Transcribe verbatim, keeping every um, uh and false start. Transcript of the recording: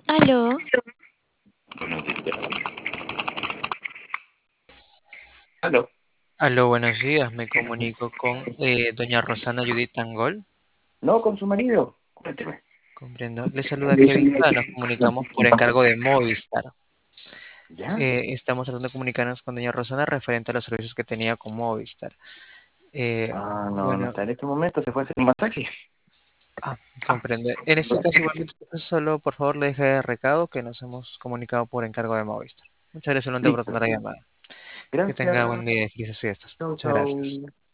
Aló, Aló. Aló, buenos días. Me comunico con eh, doña Rosana Judith Tangol. No, con su marido. Cuénteme. Comprendo. Le saluda Kevin Sa. Nos comunicamos por encargo de Movistar. ¿Ya? Eh, estamos tratando de comunicarnos con doña Rosana referente a los servicios que tenía con Movistar. Eh, Ah, no, no bueno, está en este momento. Se fue a hacer un masaje. ah, comprende. En este caso, igualmente, solo por favor le deje recado que nos hemos comunicado por encargo de Movistar. Muchas gracias, Londra, por Listo. atender la llamada. Que tenga buen Gracias. día y felices fiestas. Chau, Muchas gracias. chau.